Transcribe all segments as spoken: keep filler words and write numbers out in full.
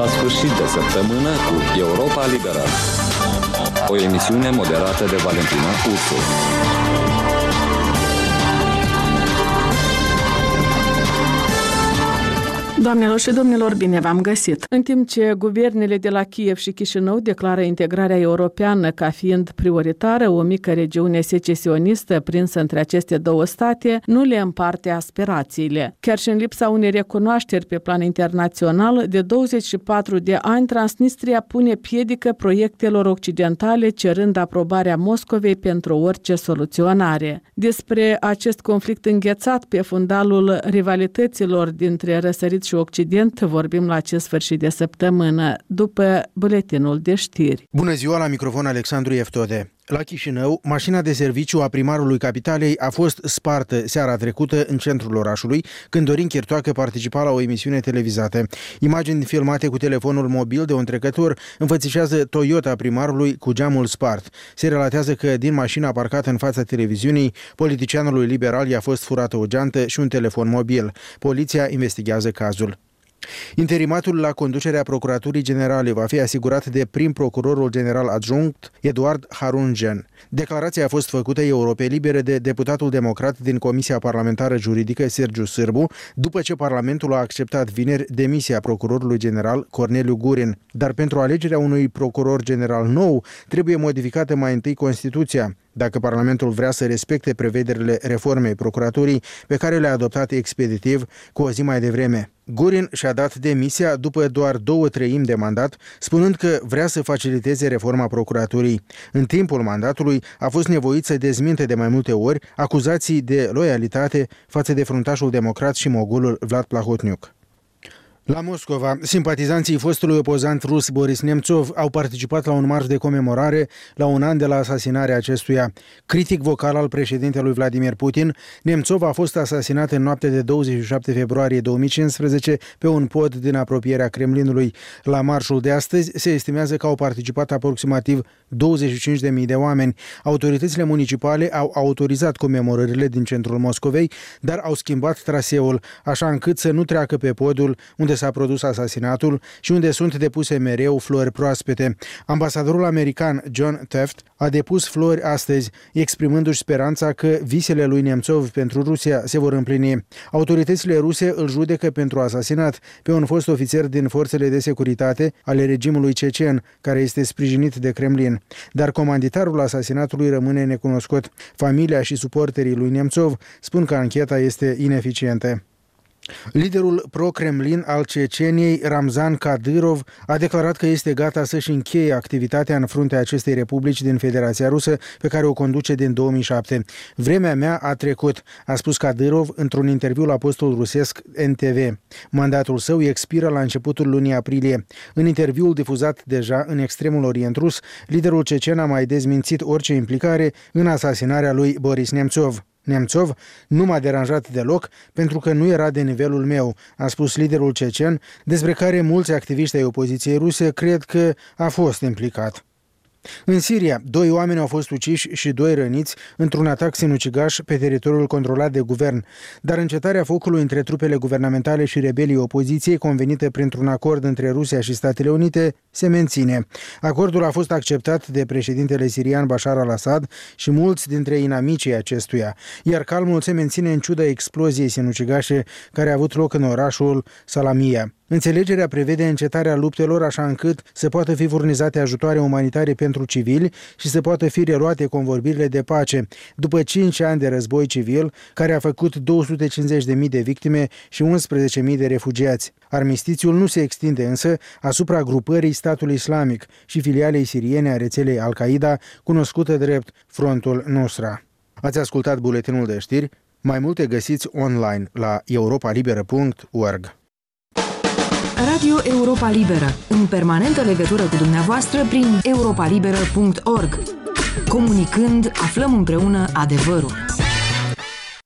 la sfârșit de săptămână cu Europa Liberă. O emisiune moderată de Valentina Ursu. Doamnelor și domnilor, bine v-am găsit! În timp ce guvernele de la Kiev și Chișinău declară integrarea europeană ca fiind prioritară, o mică regiune secesionistă prinsă între aceste două state nu le împarte aspirațiile. Chiar și în lipsa unei recunoașteri pe plan internațional, de douăzeci și patru de ani, Transnistria pune piedică proiectelor occidentale, cerând aprobarea Moscovei pentru orice soluționare. Despre acest conflict înghețat pe fundalul rivalităților dintre răsărit și Occident vorbim la acest sfârșit de săptămână, după buletinul de știri. Bună ziua, la microfon Alexandru Eftode. La Chișinău, mașina de serviciu a primarului capitalei a fost spartă seara trecută în centrul orașului, când Dorin Chirtoacă participa la o emisiune televizată. Imagini filmate cu telefonul mobil de un trecător înfățișează Toyota primarului cu geamul spart. Se relatează că din mașina parcată în fața televiziunii, politicianului liberal i-a fost furată o geantă și un telefon mobil. Poliția investigează cazul. Interimatul la conducerea Procuraturii Generale va fi asigurat de prim procurorul general adjunct Eduard Harungen. Declarația a fost făcută Europei Libere de deputatul democrat din Comisia Parlamentară Juridică Sergiu Sârbu, după ce Parlamentul a acceptat vineri demisia procurorului general Corneliu Gurin. Dar pentru alegerea unui procuror general nou trebuie modificată mai întâi Constituția, dacă Parlamentul vrea să respecte prevederile reformei procuraturii pe care le-a adoptat expeditiv cu o zi mai devreme. Gurin și-a dat demisia după doar două treimi de mandat, spunând că vrea să faciliteze reforma procuraturii. În timpul mandatului a fost nevoit să dezminte de mai multe ori acuzații de loialitate față de fruntașul democrat și mogulul Vlad Plahotniuc. La Moscova, simpatizanții fostului opozant rus Boris Nemțov au participat la un marș de comemorare la un an de la asasinarea acestuia. Critic vocal al președintelui Vladimir Putin, Nemțov a fost asasinat în noaptea de douăzeci și șapte februarie două mii cincisprezece pe un pod din apropierea Kremlinului. La marșul de astăzi se estimează că au participat aproximativ douăzeci și cinci de mii de oameni. Autoritățile municipale au autorizat comemorările din centrul Moscovei, dar au schimbat traseul, așa încât să nu treacă pe podul unde s-a produs asasinatul și unde sunt depuse mereu flori proaspete. Ambasadorul american John Taft a depus flori astăzi, exprimându-și speranța că visele lui Nemțov pentru Rusia se vor împlini. Autoritățile ruse îl judecă pentru asasinat pe un fost ofițer din forțele de securitate ale regimului cecen, care este sprijinit de Kremlin. Dar comanditarul asasinatului rămâne necunoscut. Familia și suporterii lui Nemțov spun că ancheta este ineficientă. Liderul pro-Kremlin al Ceceniei, Ramzan Kadyrov, a declarat că este gata să-și încheie activitatea în fruntea acestei republici din Federația Rusă, pe care o conduce din două mii șapte. Vremea mea a trecut, a spus Kadyrov într-un interviu la postul rusesc N T V. Mandatul său expiră la începutul lunii aprilie. În interviul difuzat deja în extremul Orient rus, liderul cecen a mai dezmințit orice implicare în asasinarea lui Boris Nemțov. Nemțov nu m-a deranjat deloc pentru că nu era de nivelul meu, a spus liderul cecen, despre care mulți activiști ai opoziției ruse cred că a fost implicat. În Siria, doi oameni au fost uciși și doi răniți într-un atac sinucigaș pe teritoriul controlat de guvern, dar încetarea focului între trupele guvernamentale și rebelii opoziției, convenită printr-un acord între Rusia și Statele Unite, se menține. Acordul a fost acceptat de președintele sirian Bashar al-Assad și mulți dintre inamicii acestuia, iar calmul se menține în ciuda exploziei sinucigașe care a avut loc în orașul Salamia. Înțelegerea prevede încetarea luptelor așa încât să poată fi furnizate ajutoare umanitare pentru civili și să poată fi reluate convorbirile de pace, după cinci ani de război civil care a făcut două sute cincizeci de mii de victime și unsprezece mii de refugiați. Armistițiul nu se extinde însă asupra grupării Statului Islamic și filialei siriene a rețelei Al-Qaeda, cunoscută drept Frontul Nusra. Ați ascultat buletinul de știri? Mai multe găsiți online la europa liberă punct org. Radio Europa Liberă, în permanentă legătură cu dumneavoastră prin europa liberă punct org. Comunicând, aflăm împreună adevărul.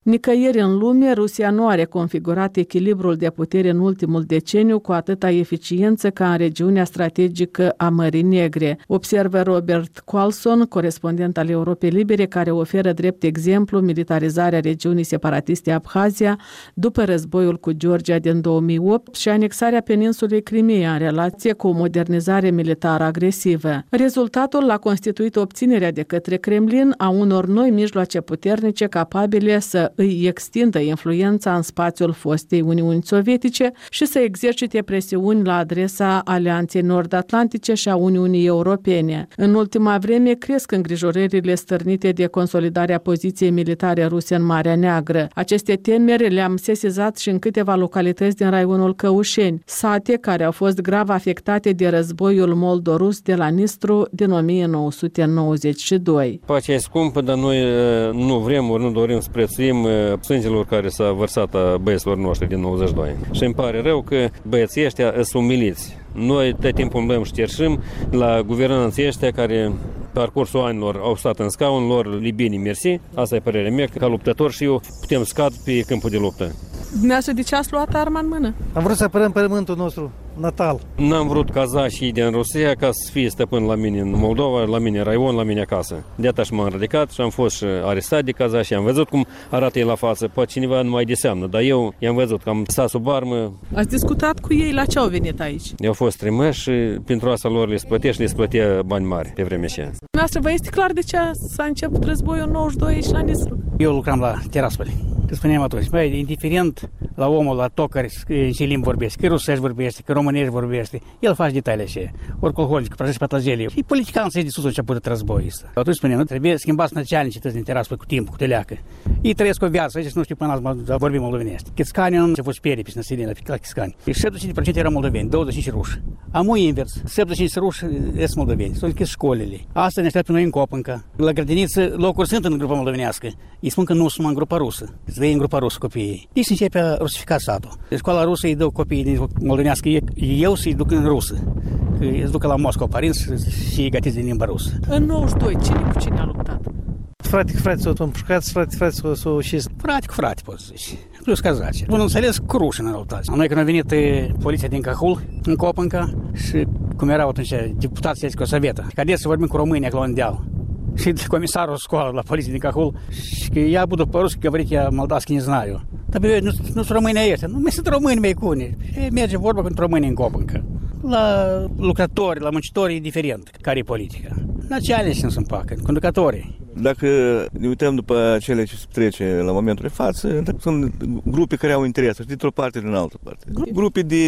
Nicăieri în lume, Rusia nu are configurat echilibrul de putere în ultimul deceniu cu atâta eficiență ca în regiunea strategică a Mării Negre, observă Robert Carlson, corespondent al Europei Libere, care oferă drept exemplu militarizarea regiunii separatiste Abhazia după războiul cu Georgia din două mii opt și anexarea peninsulei Crimea în relație cu o modernizare militară agresivă. Rezultatul l-a constituit obținerea de către Kremlin a unor noi mijloace puternice capabile să îi extindă influența în spațiul fostei Uniuni Sovietice și să exercite presiuni la adresa Alianței Nord-Atlantice și a Uniunii Europene. În ultima vreme cresc îngrijorările stârnite de consolidarea poziției militare ruse în Marea Neagră. Aceste temeri le-am sesizat și în câteva localități din raionul Căușeni, sate care au fost grav afectate de războiul moldorus de la Nistru din o mie nouă sute nouăzeci și doi. Pacea e scumpă, dar noi nu vrem, ori nu dorim să prețuim sângelor care s-a vărsat a băieților noștri din nouăzeci și doi. Și îmi pare rău că băieții ăștia sunt umiliți. Noi tot timpul îmblăm și cerșim la guvernanții ăștia care parcursul anilor au stat în scaun lor, libinii mersi, asta e părerea mea, că ca luptător și eu putem scad pe câmpul de luptă. Dumneavoastră, de ce ați luat arma în mână? Am vrut să apărăm pământul nostru natal. N-am vrut cazașii din Rusia ca să fie stăpân la mine în Moldova, la mine în raion, la mine acasă. De atât m-am ridicat și am fost și arestat de cazași. Am văzut cum arată ei la față. Poate cineva nu mai deseamnă, dar eu i-am văzut că am stat sub armă. Ați discutat cu ei? La ce au venit aici? Eu au fost trimași și pentru asta lor le splătea și le splătea bani mari pe vremea aceea. Dumneavoastră, vă este clar de ce s-a început războiul în nouăzeci și doi aici la Nistru? Eu lucram la Tiraspol. Că spuneam atunci, băi, indiferent la omul, la tot care în ce limbi vorbește, că rusești vorbește, că românești vorbește, el face detalii așa. Ori colholic, prăjești patlajelii. Și politicanul să-i de sus a început războiul ăsta. Atunci spuneam, nu trebuie schimbați năcealnici din Tiraspol cu timpul, cu teleacă. Ei trăiesc o viață, aici nu știu până azi vorbim moldovenești. Chiscani nu se fost sperie pe năsările la Chiscani. Și șaptezeci la sută erau moldoveni, douăzeci și cinci ruși. Amu invers, șaptezeci și cinci ruși sunt moldoveni, s-au închis școlile. Asta ne așteaptă noi în Copânca. La grădiniță locuri sunt în grupa moldovenească. Îi spun că nu sunt în grupa rusă. Să în grupa rusă copiii. Deci începe a rusifica satul. Școala rusă îi dă copiii din moldovenească, eu să-i duc în rusă. Că îi duc la Moscova, părinți și îi gătiți din limba rusă. În nouăzeci și doi, cine cu cine a luptat? Frate cu frate s-au împușcat, frate cu frate s-au ucis. Frate cu frate, poți zice. Plus cazaci. Bun înțeles, cu ruși în luptat. Noi când a venit poliția din Cahul, în Copânca, și cum erau atunci deputații cu Sovietă, cadeți să vorbim cu românii acolo în deal. Și comisarul școală la poliție din Cahul, și că я буду по-русски говорить, я молдавский не знаю. Dar eu nu sunt români ăștia, nu mai sunt români mai cune. Merge vorba cu români în Copânca. La lucrători, la muncitori e diferent care e politica. Națialiști nu sunt pacă, conducătorii. Dacă ne uităm după cele ce se trece la momentul de față, sunt grupe care au interes, dintr-o parte din altă parte. Grupe de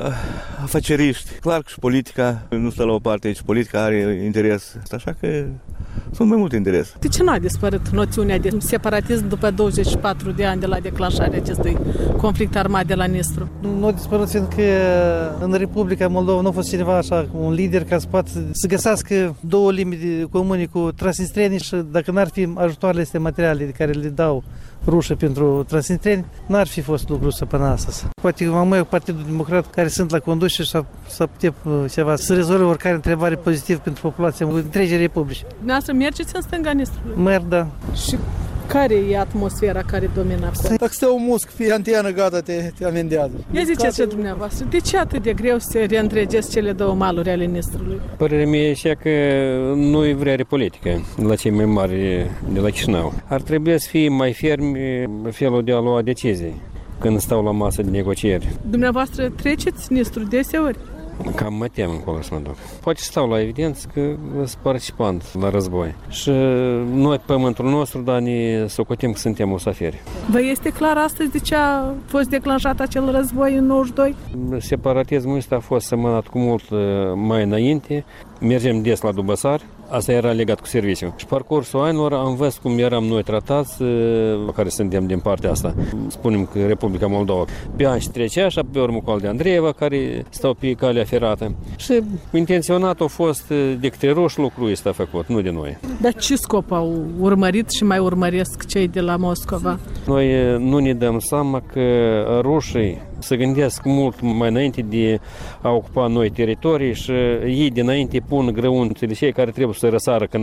afaceriști. Clar că și politica nu stă la o parte aici, politica are interes. Așa că sunt mai multe interese. De ce n-a dispărut noțiunea de separatism după douăzeci și patru de ani de la declanșarea acestui conflict armat de la Nistru? Nu a dispărut fiindcă în Republica Moldova nu a fost cineva așa, un lider care să poată să găsească două limbi comune cu transnistrenii și dacă n-ar fi ajutoarele astea materiale de care le dau rușă pentru transnistreni, n-ar fi fost lucru să până astăzi. Poate mai Partidul Democrat care sunt la conducere și să putea ceva să rezolve oricare întrebare pozitiv pentru populația întregii republici. Dumneavoastră mergeți în stânga Nistrului? Merg, da. Și care e atmosfera care domină acolo? Dacă stă un musc pe antenă, gata, te, te amendează. Ia ziceți dumneavoastră, de ce atât de greu să reîntregesc cele două maluri ale Nistrului? Părerea mea e așa că nu-i vrea politică la cei mai mari de la Chișinău. Ar trebui să fie mai fermi felul de a lua decizii când stau la masă de negocieri. Dumneavoastră treceți Nistru deseori? Cam mă tem încolo să mă duc. Poate stau la evidență că sunt participant la război. Și noi, pământul nostru, dar ne socotim că suntem musafiri. Vă este clar astăzi de ce a fost declanșat acel război în nouăzeci și doi? Separatismul ăsta a fost semănat cu mult mai înainte. Mergem des la Dubăsari. Asta era legat cu serviciu. Și parcursul anilor am văzut cum eram noi tratați, care suntem din partea asta. Spunem că Republica Moldova. Pe ani și trece așa, pe urmă cu Alde Andreeva, care stau pe calea ferată. Și intenționat a fost de către ruși lucrul ăsta făcut, nu de noi. Dar ce scop au urmărit și mai urmăresc cei de la Moscova? Noi nu ne dăm seama că rușii se gândesc mult mai înainte de a ocupa noi teritorii și ei dinainte pun grăunțele cei care trebuie să răsară cândva.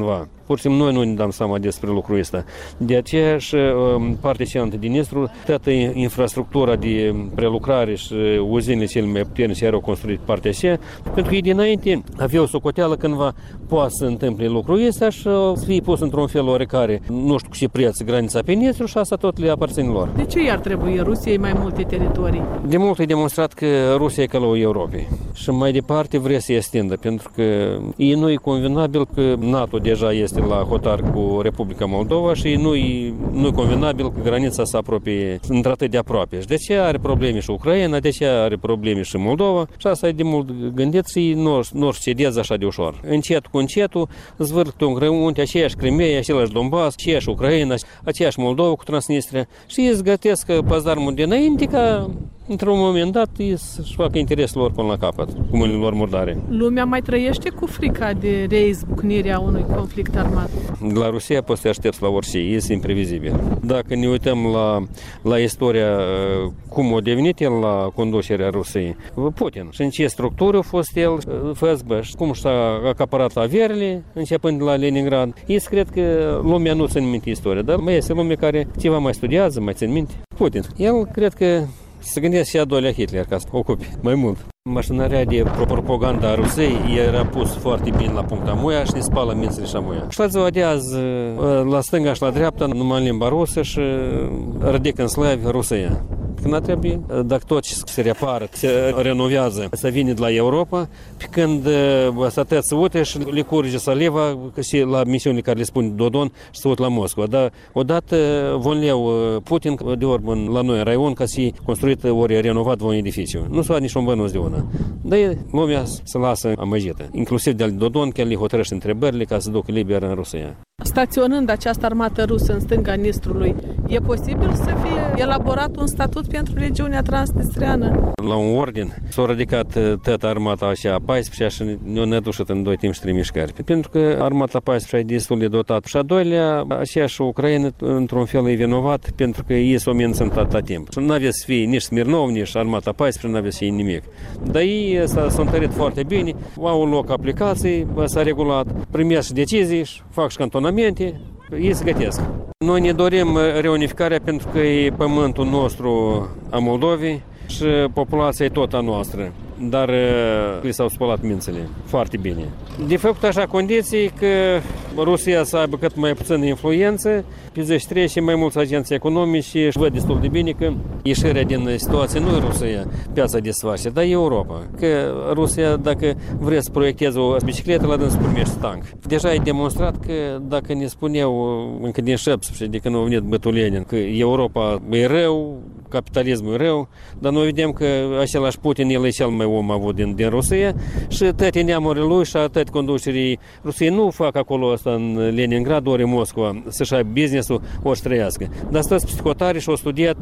Pur și simplu noi nu ne dăm seama despre lucrul ăsta. De aceea și partea cealaltă din Nistru, toată infrastructura de prelucrare și uzinele cele mai puternice erau construite partea aceea, pentru că dinainte avea o socoteală cândva poate să întâmple lucrul ăsta și să fie pus într-un fel oarecare, nu știu cu ce preț, granița pe Nistru și asta tot le aparține lor. De ce i-ar trebui Rusiei mai multe teritorii? De mult e demonstrat că Rusia e calul Europei și mai departe vrea să extindă, pentru că e nu e convenabil că NATO deja este la hotar cu Republica Moldova și nu e nu e convenabil că granița se apropie într-atât de aproape. Și de ce are probleme și Ucraina, de ce are probleme și Moldova și asta e de mult gândit și nu nu-și cedeze așa de ușor. Încet cu încetul zvârl un grăunte, aceeași Crimea, același Donbass, aceeași Ucraina, aceeași Moldova cu Transnistria și îți gătesc pazarmul dinainte ca într-un moment dat să-și facă interesul lor până la capăt, cu mâinile lor murdare. Lumea mai trăiește cu frica de reizbucnirea unui conflict armat. La Rusia poți să te aștepți la orice, este imprevizibil. Dacă ne uităm la, la istoria, cum a devenit el la conducerea Rusiei, Putin, și în ce structură a fost el, F S B, și cum și-a acaparat averile, începând de la Leningrad. Eu cred că lumea nu ține minte istoria, dar mai este lume care ceva mai studiază, mai ține minte. Putin, el cred că se gândea și a doilea Hitler ca să ocupe mai mult. Mașinăria de propaganda a Rusiei era pus foarte bine la punct amuia și ne spală mințile și amuia. Și se vedează la stânga și la dreapta, numai în limba rusă și rădică în slavi Rusia. Când trebuie, dacă tot se repară, se renovează, să vină de la Europa, pe când să te să uite și le curge saliva și la misiunile care le spune Dodon și să uite la Moscova. Dar odată von leu Putin de ori la noi în raion ca să construit ori renovat un edificiu. Nu s-a nici un bănuț de una. Dar lumea se lasă amăgită. Inclusiv de Dodon, chiar le hotărăște întrebările ca să ducă liber în Rusia. Staționând această armată rusă în stânga Nistrului, e posibil să fie elaborat un statut pentru regiunea transnistreană? La un ordin s-a ridicat toată armata așa a paisprezecea și ne-a nedușit în doi timp și trei mișcări. Pentru că armata paisprezecea e destul de dotat. Și a doilea, aceeași Ucraina, într-un fel, e vinovat pentru că ei s-au menținut atâta timp. Și nu avea să fie nici Smirnov, nici armata paisprezecea, nu avea să fie nimic. Dar ei s-au întărit foarte bine, au loc aplicații, s-a regulat, primesc decizii și fac și cantonamente, ei se gătesc. Noi ne dorim reunificarea pentru că e pământul nostru a Moldovei și populația e tot a noastră, dar li s-au spălat mințele foarte bine. De făcut așa condiții că Rusia să aibă cât mai puțină influență, pe zi și trece mai mulți agenți economici și văd destul de bine că ieșirea din situație nu e Rusia, piața desface, dar e Europa. Că Rusia, dacă vrea să proiecteze o bicicletă, la dânsul primește tank. Deja e demonstrat că dacă ne spuneau încă din șaptesprezece, de când a venit bătul Lenin, că Europa e rău, capitalismul e rău, dar noi vedem că același Putin, el e cel mai om avut din, din Rusia și toate neamurile lui și toate conducerii Rusiei nu fac acolo asta în Leningrad, ori în Moscova, să-și aibă business-ul, ori să trăiască. Dar stați psihotari și au studiat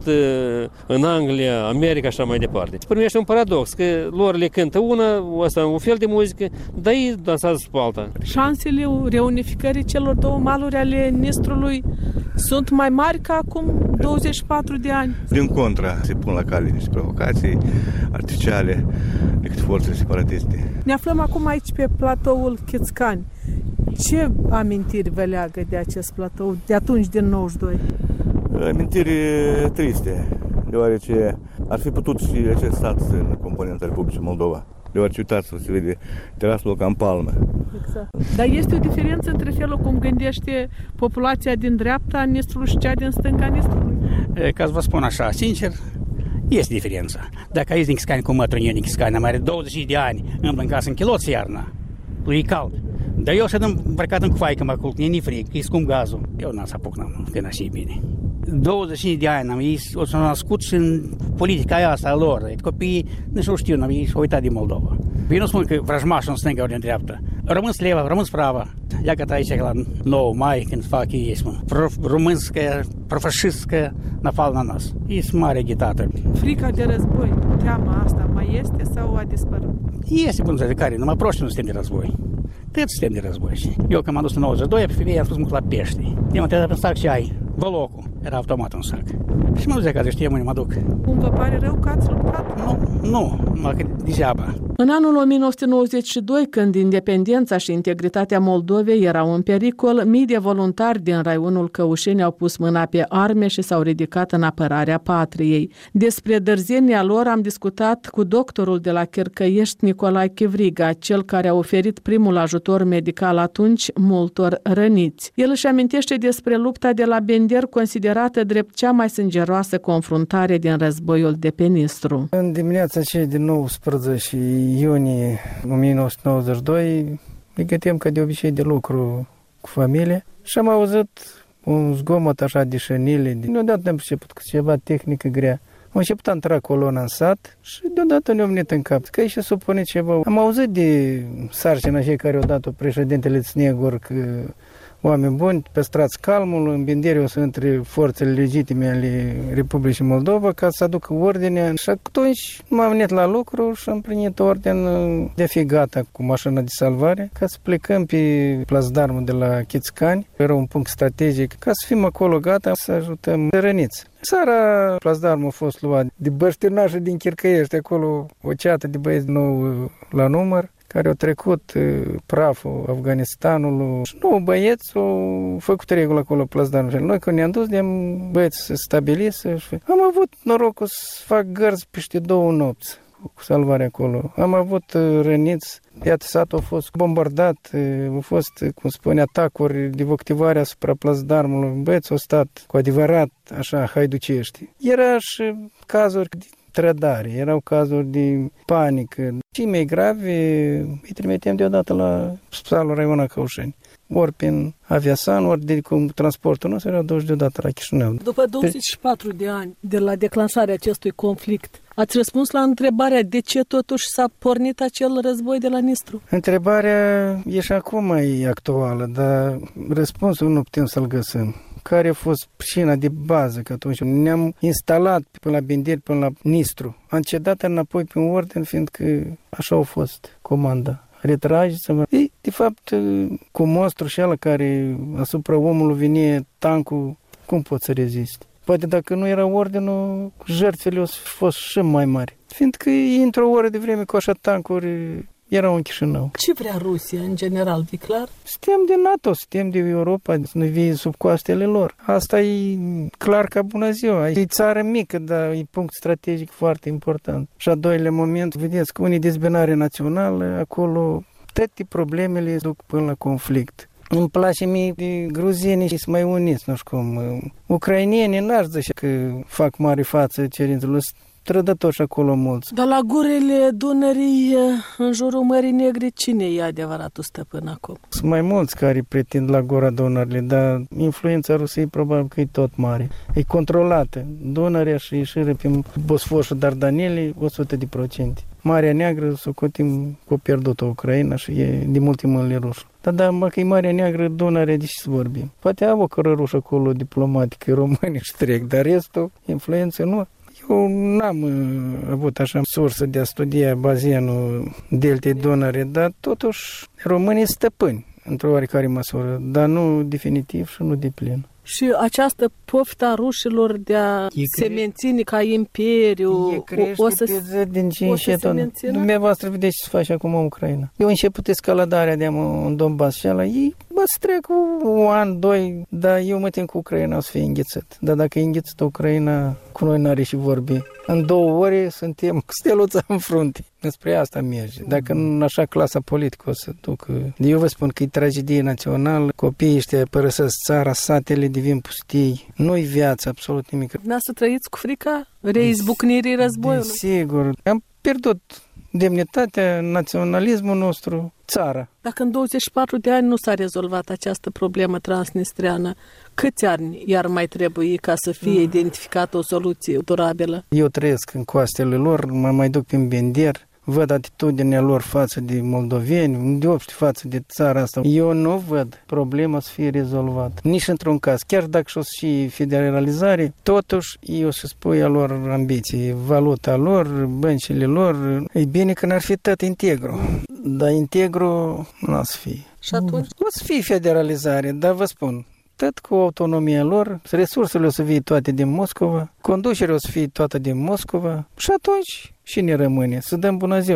în Anglia, America și așa mai departe. Se primește un paradox, că lor le cântă una, asta un fel de muzică, dar ei dansează pe alta. Șansele reunificării celor două maluri ale Nistrului sunt mai mari ca acum douăzeci și patru de ani. Din contra, se pun la cale niște provocații artificiale decât forțele separatiste. Ne aflăm acum aici pe platoul Chețcani. Ce amintiri vă leagă de acest platou de atunci, din nouăzeci și doi? Amintiri triste, deoarece ar fi putut și acest stat în componenta Republicii Moldova. Deoarece, uitați, se vede terasul ca în palmă. Exact. Dar este o diferență între felul cum gândește populația din dreapta Nistrului și cea din stânga Nistrului? Ca să vă spun așa, sincer, este diferența. Dacă aici din Chiscani cu mătrânie din Chiscani, am are douăzeci de ani, îmi în casă în chiloți iarna, lui e cald. Dar eu și-am îmbrăcat în cufaică, mă culc, e fric, e scump gazul. Eu n-am să apuc, n-am, că n-aș bine. douăzeci de ani am, ei s-au născut și în politica aia asta a lor. Copiii nici nu știu, ei s-au uitat din Moldova. Eu nu spun că vrăjmașul în stânga ori în dreapta. Rămân sleva, rămân sprava. Ia că aici la nouă mai, când fac ei, românscă, profașistă, nafal na nas. Ei sunt mari agitatori. Frica de război, teama asta mai este sau a dispărut? Este, bun de care, numai proști nu suntem de război. Tot suntem de război. Eu când m-am dus în nouăzeci și doi, pe femeie am spus mult la pești. Eu m-am în sac și ai, volocul. Era automat în sac. Și mă duc de acasă, știam unde mă duc. Cum vă pare rău că ați luptat? Nu, nu, numai că degeaba. În anul o mie nouă sute nouăzeci și doi, când independența și integritatea Moldovei erau în pericol, mii de voluntari din raionul Căușeni au pus mâna pe arme și s-au ridicat în apărarea patriei. Despre dârzenia lor am discutat cu doctorul de la Chircăiești, Nicolae Chivriga, cel care a oferit primul ajutor medical atunci multor răniți. El își amintește despre lupta de la Bender, considerată drept cea mai sângeroasă confruntare din războiul de pe Nistru. În dimineața aceea de nouăsprezece iunie o mie nouă sute nouăzeci și doi ne găteam ca de obicei de lucru cu familie și am auzit un zgomot așa de șănile. Deodată am început cu ceva tehnică grea. Am început a intra colona în sat și deodată ne-am venit în cap că aici se supune ceva. Am auzit de sarcina cei care au dat-o președintele Snegur că oameni buni, păstrați calmul, în Benderiu sunt între forțele legitime ale Republicii Moldova ca să aducă ordine. Și atunci m-am venit la lucru și am primit orden de a fi gata cu mașina de salvare ca să plecăm pe plasdarmul de la Chițcani. Era un punct strategic ca să fim acolo gata să ajutăm răniți. Seara plasdarmul a fost luat de băștinașul din Chircăiești, acolo o ceată de băieți nou la număr, care au trecut praful Afganistanului. Și nouă băieți au făcut regulă acolo plasdarmul. Noi când ne-am dus, de-am băieți să stabilise. Am avut norocul să fac gărzi peste două nopți cu salvarea acolo. Am avut răniți. Iată, satul a fost bombardat, au fost, cum spune, atacuri de voctivare asupra plasdarmului. Băieți au stat cu adevărat așa haiducești. Era și cazuri de trădare, erau cazuri de panică. Cei mai gravi îi trimitem deodată la spitalul Raiona Căușeni. Ori prin Aviasan, ori de cum transportul nostru erau duși deodată la Chișinău. După douăzeci și patru de ani de la declanșarea acestui conflict, ați răspuns la întrebarea de ce totuși s-a pornit acel război de la Nistru? Întrebarea e și acum mai actuală, dar răspunsul nu putem să-l găsim. Care a fost pricina de bază, că atunci ne-am instalat până la Bender, până la Nistru. Am cedat înapoi pe un ordin, fiindcă așa a fost comanda. Retrageți-vă. Ei, de fapt, cu monstru și ala care asupra omului vine tancul, cum poți să rezisti? Poate dacă nu era ordinul, jertfele au fost și mai mari. Fiindcă într-o oră de vreme cu așa tancuri erau în Chișinău. Ce vrea Rusia, în general, e clar? Suntem de NATO, suntem de Europa, să ne vie sub coastele lor. Asta e clar ca bună ziua. E țară mică, dar e punct strategic foarte important. Și a doilea moment, vedeți că unii dezbinare națională, acolo toate problemele duc până la conflict. Îmi place mie de gruzienii și sunt mai uniți, nu știu cum. Ucrainienii n-aș zice că fac mare față cerințelor, trădători acolo mulți. Dar la gurile Dunării, în jurul Mării Negre, cine e adevăratul stăpân acum? Sunt mai mulți care pretind la gura Dunării, dar influența Rusiei probabil că e tot mare. E controlată. Dunărea și ieșirea pe Bosfor și Dardanelii, o sută de procente. Marea Neagră, să cotim cu pierdută Ucraina și e de multe mâinile ruși. Dar da, mă, că e Marea Neagră, Dunărea, de ce să vorbim? Poate au o cărărușă acolo diplomatică, români și trec, dar restul, influență nu. Eu n-am uh, avut așa sursă de a studia bazinul deltei Dunăre, dar totuși românii stăpâni într-o oarecare măsură, dar nu definitiv și nu deplin. Și această poftă a rușilor de a e se cre... menține ca imperiu, e crește o să pe zi din ce o să se mențină? Dumneavoastră vedeți ce se face acum în Ucraina. Eu început escaladarea de în Donbass și ala, ei bă, să trec un an, doi, dar eu mă tem cu Ucraina o să fie înghețat. Dar dacă e înghețată Ucraina, cu noi n-are și vorbi. În două ore suntem cu steluța în frunte. Despre asta merge. Dacă nu așa clasa politică o să ducă. Eu vă spun că e tragedie națională. Copiii ăștia părăsesc țara, satele devin pustii. Nu-i viață, absolut nimic. N-a să trăiți cu frica reizbucnirii războiului? Sigur. Am pierdut demnitatea, naționalismul nostru, țara. Dacă în douăzeci și patru de ani nu s-a rezolvat această problemă transnistreană, câți ani iar mai trebuie ca să fie mm. identificată o soluție durabilă? Eu trăiesc în coastele lor, mă mai duc prin Bender, văd atitudinea lor față de moldoveni, deopște față de țara asta. Eu nu văd problema să fie rezolvată. Nici într-un caz. Chiar dacă și-o și federalizare, totuși eu să spui a lor ambiții, valuta lor, băncile lor. E bine că n-ar fi tot integru. Dar integru nu o să fie. Și atunci? O să fie federalizare, dar vă spun, tot cu autonomia lor, resursele o să fie toate din Moscova, conducerea o să fie toată din Moscova și atunci și ne rămâne să dăm bună ziua.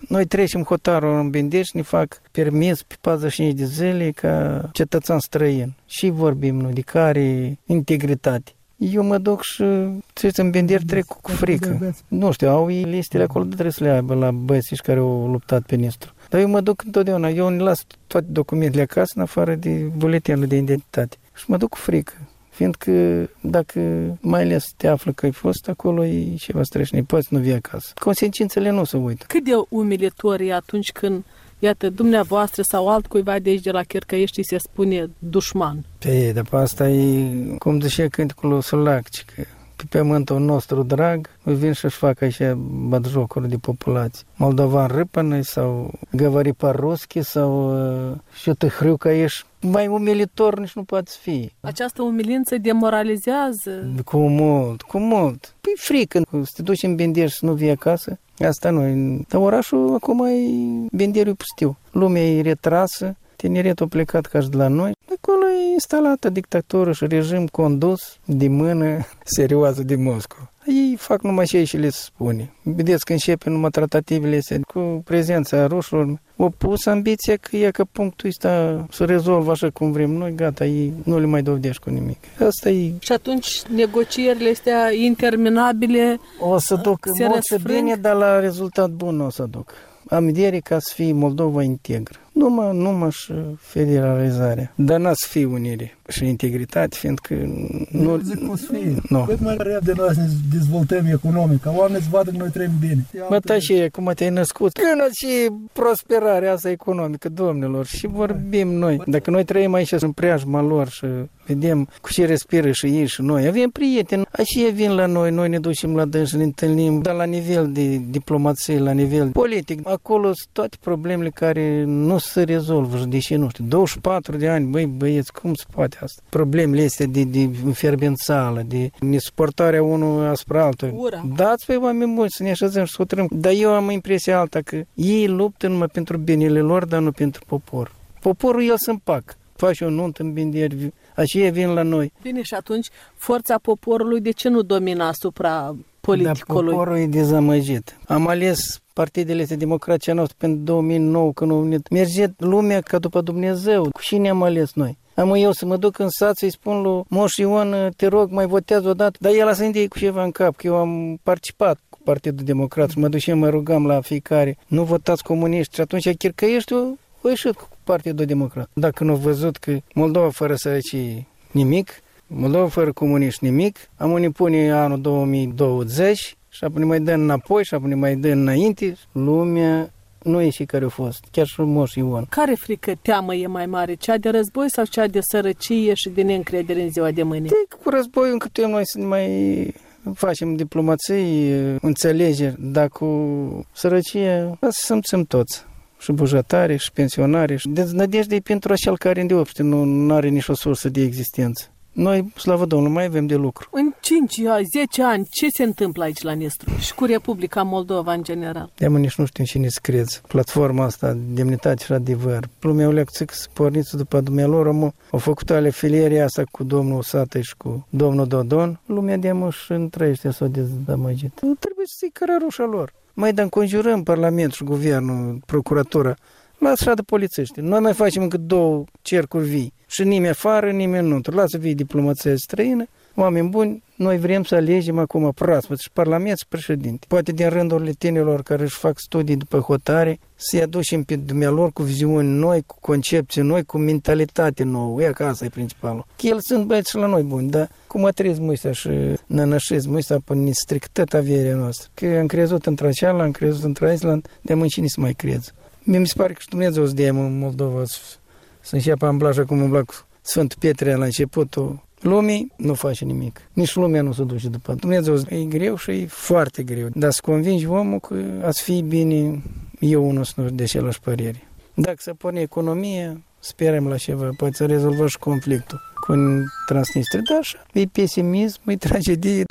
Noi trecem hotarul în Bendeș, ne fac permis pe patruzeci și cinci de zile ca cetățean străin. Și vorbim noi de care integritate. Eu mă duc și trebuie în Bendeș trec cu frică. Nu știu, au ei listele acolo, trebuie să le aibă la băieții care au luptat pe Nistru. Dar eu mă duc întotdeauna, eu ne las toate documentele acasă, în afară de buletinul de identitate. Și mă duc cu frică. Fiindcă dacă mai ales te află că ai fost acolo, e ceva streșnic, poți nu vii acasă. Consecințele nu se uită. Cât de umilitor e atunci când, iată, dumneavoastră sau altcuiva de aici de la Chercăiești se spune dușman? Pe, dar pe asta e, cum zicea cântecul Solac, că pe pământul nostru drag, vin și-și fac așa batjocuri de populație. Moldovan râpănă sau găvări по-русски sau și-o hriucă ești. Mai umilitor nici nu poate fi. Această umilință demoralizează? Cu mult, cu mult. Păi frică. Să te duci în Bendeș și nu vii acasă, asta nu. Dar orașul acum e Benderul pustiu. Lumea e retrasă, tineretul a plecat ca și de la noi. Acolo e instalată dictatură și regim condus de mână serioasă de Moscova. Ei fac numai ce și le spune. Vedeți că începe numai tratativele astea cu prezența rușilor. O pus ambiția că e că punctul ăsta să rezolvă așa cum vrem noi, gata, ei nu le mai dovedești cu nimic. Asta e. Și atunci negocierile astea interminabile o să duc mult bine, dar la rezultat bun o să duc. Am idee ca să fie Moldova integră. Numai, numai și federalizarea. Dar n-a să fie unire și integritate, fiindcă nu... Nu zic cum să fie. No. Cât mai repede noi să ne dezvoltăm economic, ca oamenii să vadă că noi trăim bine. Mă, ta și cum te-ai născut. Când și prosperarea asta economică, domnilor, și vorbim noi. Dacă noi trăim aici în preajma lor și vedem cu ce respiră și ei și noi, avem prieteni, așa vin la noi, noi ne ducem la dâns și ne întâlnim, dar la nivel de diplomație, la nivel politic, acolo sunt toate problemele care nu se rezolvă și deși, nu știu, douăzeci și patru de ani, băi, băieți, cum se poate asta? Problemele astea de, de înferbențală, de nesuportarea unul asupra altul. Dați pe oameni buni să ne așezăm și să hotărâm. Dar eu am impresia alta că ei luptă numai pentru binele lor, dar nu pentru popor. Poporul el să împac. Faci o nuntă în Binderi, aceia vin la noi. Bine, și atunci forța poporului de ce nu domină asupra politicului? Dar poporul e dezamăgit. Am ales partidele astea democrația noastră pentru două mii nouă, când au venit. Merge lumea ca după Dumnezeu. Cu cine am ales noi? Am eu să mă duc în sat să-i spun lui Moș Ion, te rog, mai votează odată. Dar el a să cu ceva în cap, că eu am participat cu Partidul Democrat și mă duceam, mă rugam la fiecare. Nu votați comuniști. Și atunci Chercăieștiul a ieșit cu Partidul Democrat. Dacă nu au văzut că Moldova fără sărăcie nimic, Moldova fără comuniști nimic, am unii pune anul două mii douăzeci și apoi ne mai dă înapoi și apoi ne mai dă înainte, lumea nu e și care a fost, chiar și Moș Ion. Care frică, teamă e mai mare? Cea de război sau cea de sărăcie și de neîncredere în ziua de mâine? De, cu războiul încâtuim noi să ne mai facem diplomații, înțelegeri, dar cu sărăcie, să simțim toți. Și bujatari, și pensionari. Deznădejde e pentru acel care îndeopște nu are nicio sursă de existență. Noi, slavă Domnului, mai avem de lucru. În cinci zece ani, ce se întâmplă aici la Nistru și cu Republica Moldova în general? De-amă nici nu știu cine scrieți. Platforma asta, demnitate și adevăr. Lumea o lecție să porniți după dumnealor, au făcut ale filierea asta cu domnul Sată și cu domnul Dodon. Lumea de-amă și întrește s-o dezamăgit. Trebuie să-i cărarușa lor. Mai dăm conjurăm Parlamentul, Guvernul, Procuratura. Lasă așa de polițiști. Noi mai facem încă două cercuri vii. Și nimeni afară, nimeni nu. Lasă vii diplomația străină, oameni buni. Noi vrem să alegem acum proaspăt și Parlament și președinte. Poate din rândurile tinerilor care își fac studii după hotare, să-i aducem pe dumnealor cu viziuni noi, cu concepții noi, cu mentalitate nouă. E că asta e principalul. Că el sunt băieți și la noi buni, dar cu materialismul ăsta și nănășismul ăsta până ne stric tot averea noastră. Că am crezut într-aceala, am crezut într-Island, de mâncini să mai crezi. Mie mi se pare că și Dumnezeu să dea în Moldova să înceapă amblaja cum umbla cu Sfântul Petre la începutul lumii, nu face nimic. Nici lumea nu se duce după. Dumnezeu e greu și e foarte greu. Dar să convingi omul că ați fi bine, eu unul să nu de același părere. Dacă se pune economie, sperăm la ceva, poate să rezolvă și conflictul cu Transnistria. Dar așa, e pesimism, e tragedie.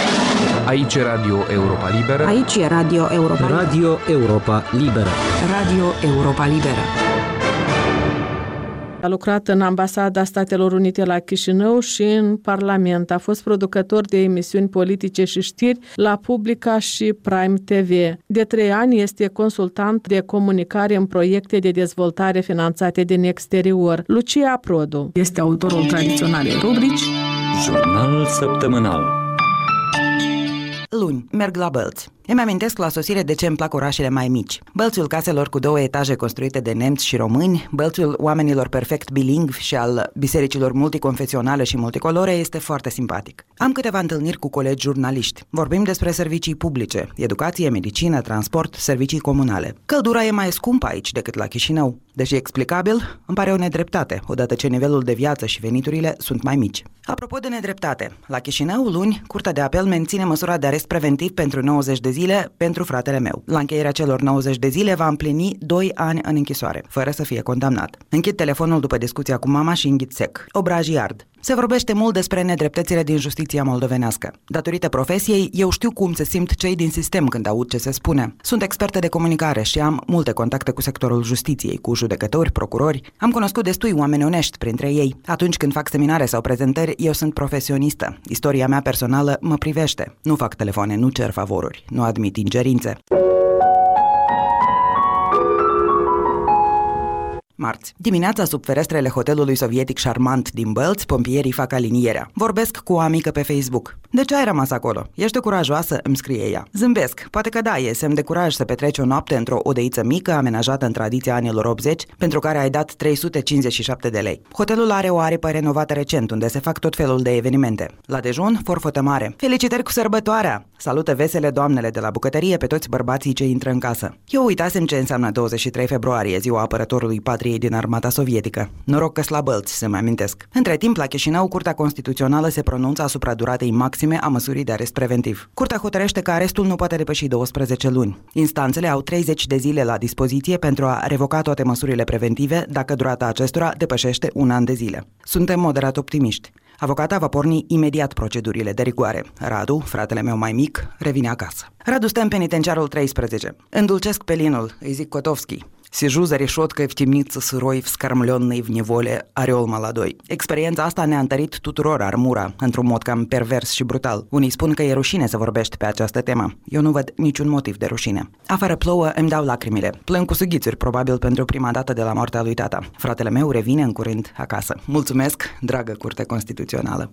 Aici e Radio Europa Liberă. Aici e Radio Europa Liberă. Radio Europa Liberă. Radio Europa Liberă. A lucrat în Ambasada Statelor Unite la Chișinău și în Parlament. A fost producător de emisiuni politice și știri la Publica și Prime T V. De trei ani este consultant de comunicare în proiecte de dezvoltare finanțate din exterior. Lucia Produ este autorul tradiționalei rubrici Jurnalul săptămânal. Luni, merg la Bălți. Îmi amintesc la sosire de ce îmi plac orașele mai mici. Bălțul caselor cu două etaje construite de nemți și români, bălțul oamenilor perfect bilingvi și al bisericilor multiconfesionale și multicolore este foarte simpatic. Am câteva întâlniri cu colegi jurnaliști. Vorbim despre servicii publice, educație, medicină, transport, servicii comunale. Căldura e mai scumpă aici decât la Chișinău. Deși explicabil, îmi pare o nedreptate, odată ce nivelul de viață și veniturile sunt mai mici. Apropo de nedreptate, la Chișinău, luni, Curtea de Apel menține măsura de arest preventiv pentru nouăzeci de zile pentru fratele meu. La încheierea celor nouăzeci de zile va împlini doi ani în închisoare, fără să fie condamnat. Închid telefonul după discuția cu mama și înghit sec. Obrajii ard. Se vorbește mult despre nedreptățile din justiția moldovenească. Datorită profesiei, eu știu cum se simt cei din sistem când aud ce se spune. Sunt expertă de comunicare și am multe contacte cu sectorul justiției, cu judecători, procurori. Am cunoscut destui oameni onești printre ei. Atunci când fac seminare sau prezentări, eu sunt profesionistă. Istoria mea personală mă privește. Nu fac telefoane, nu cer favoruri, nu admit ingerințe. Marți. Dimineața, sub ferestrele hotelului sovietic șarmant din Bălți, pompierii fac alinierea. Vorbesc cu o amică pe Facebook. De ce ai rămas acolo? Ești curajoasă? Îmi scrie ea. Zâmbesc. Poate că da, e semn de curaj să petreci o noapte într-o odăiță mică, amenajată în tradiția anilor optzeci, pentru care ai dat trei sute cincizeci și șapte de lei. Hotelul are o aripă renovată recent, unde se fac tot felul de evenimente. La dejun, forfotă mare. Felicitări cu sărbătoarea! Salută vesele doamnele de la bucătărie pe toți bărbații ce intră în casă. Eu uitasem ce înseamnă douăzeci și trei februarie, ziua apărătorului patriei din armata sovietică. Noroc că la Bălți, se mai amintesc. Între timp, la Chișinău, Curtea Constituțională se pronunță asupra duratei maxime a măsurii de arest preventiv. Curtea hotărăște că arestul nu poate depăși douăsprezece luni. Instanțele au treizeci de zile la dispoziție pentru a revoca toate măsurile preventive dacă durata acestora depășește un an de zile. Suntem moderat optimiști. Avocata va porni imediat procedurile de rigoare. Radu, fratele meu mai mic, revine acasă. Radu stă în penitenciarul treisprezece. Îndulcesc pelinul, îi zic Kotovski. Сижу за решеткой в темнице сырой, вскормленной в неволе орел молодой. Experiența asta ne-a întărit tuturor armura, într-un mod cam pervers și brutal. Unii spun că e rușine să vorbești pe această temă. Eu nu văd niciun motiv de rușine. Afară plouă, îmi dau lacrimile. Plâng cu sughițuri, probabil pentru prima dată de la moartea lui tata. Fratele meu revine în curând acasă. Mulțumesc, dragă Curte Constituțională!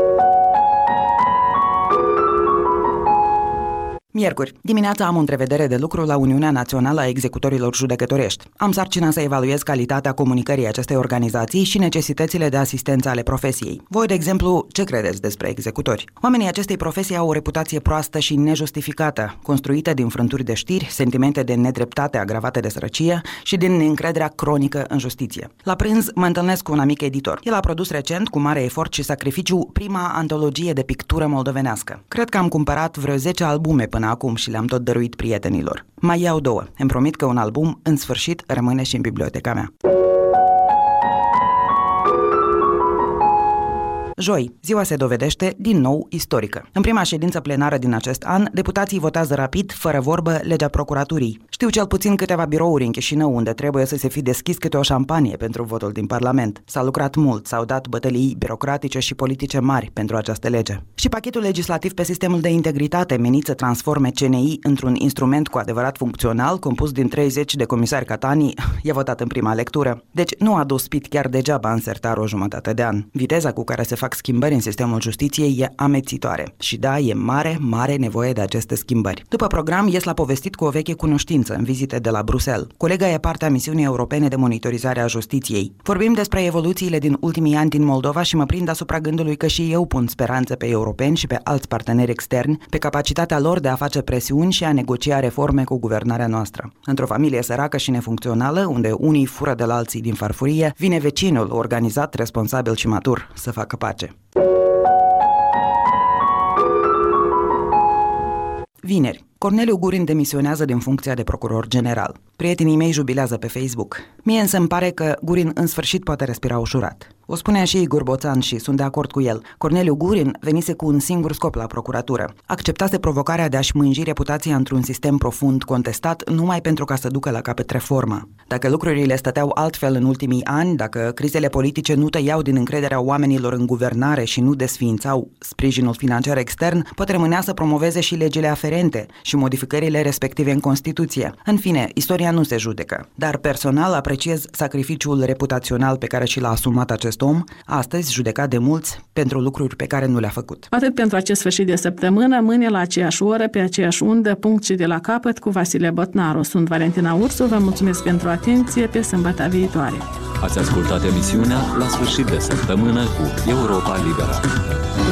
Miercuri. Dimineața am o întrevedere de lucru la Uniunea Națională a Executorilor Judecătorești. Am sarcina să evaluez calitatea comunicării acestei organizații și necesitățile de asistență ale profesiei. Voi, de exemplu, ce credeți despre executori? Oamenii acestei profesii au o reputație proastă și nejustificată, construită din frânturi de știri, sentimente de nedreptate agravate de sărăcie și din neîncrederea cronică în justiție. La prânz mă întâlnesc cu un amic editor. El a produs recent, cu mare efort și sacrificiu, prima antologie de pictură moldovenească. Cred că am cumpărat vreo zece albume până acum și le-am tot dăruit prietenilor. Mai iau două. Îmi promit că un album, în sfârșit, rămâne și în biblioteca mea. Joi, ziua se dovedește din nou istorică. În prima ședință plenară din acest an, deputații votează rapid, fără vorbă, legea procuraturii. Știu cel puțin câteva birouri în Chișinău unde trebuie să se fi deschis câte o șampanie pentru votul din Parlament. S-a lucrat mult, s-au dat bătălii birocratice și politice mari pentru această lege. Și pachetul legislativ pe sistemul de integritate menit să transforme C N I într-un instrument cu adevărat funcțional, compus din treizeci de comisari catanii, e votat în prima lectură. Deci nu a dus pit chiar degeaba în sertar o jumătate de an. Viteza cu care se fac schimbări în sistemul justiției e amețitoare. Și da, e mare, mare nevoie de aceste schimbări. După program, ies la povestit cu o veche cunoștință în vizite de la Bruxelles. Colega e partea misiunii europene de monitorizare a justiției. Vorbim despre evoluțiile din ultimii ani din Moldova și mă prind asupra gândului că și eu pun speranțe pe europeni și pe alți parteneri externi, pe capacitatea lor de a face presiuni și a negocia reforme cu guvernarea noastră. Într-o familie săracă și nefuncțională, unde unii fură de la alții din farfurie, vine vecinul organizat, responsabil și matur să facă pace. Vineri. Corneliu Gurin demisionează din funcția de procuror general. Prietenii mei jubilează pe Facebook. Mie însă îmi pare că Gurin în sfârșit poate respira ușurat. O spunea și Igor Boțan și sunt de acord cu el. Corneliu Gurin venise cu un singur scop la procuratură. Acceptase provocarea de a-și mânji reputația într-un sistem profund contestat numai pentru ca să ducă la capăt reforma. Dacă lucrurile stăteau altfel în ultimii ani, dacă crizele politice nu tăiau din încrederea oamenilor în guvernare și nu desființau sprijinul financiar extern, pot rămânea să promoveze și legile aferente și modificările respective în Constituție. În fine, istoria nu se judecă. Dar personal apreciez sacrificiul reputațional pe care și l-a asumat acest om, astăzi judecat de mulți pentru lucruri pe care nu le-a făcut. Atât pentru acest sfârșit de săptămână, mâine la aceeași oră, pe aceeași undă, punct și de la capăt cu Vasile Botnaru. Sunt Valentina Ursu, vă mulțumesc pentru atenție, pe sâmbătă viitoare. Ați ascultat emisiunea La sfârșit de săptămână cu Europa Liberă.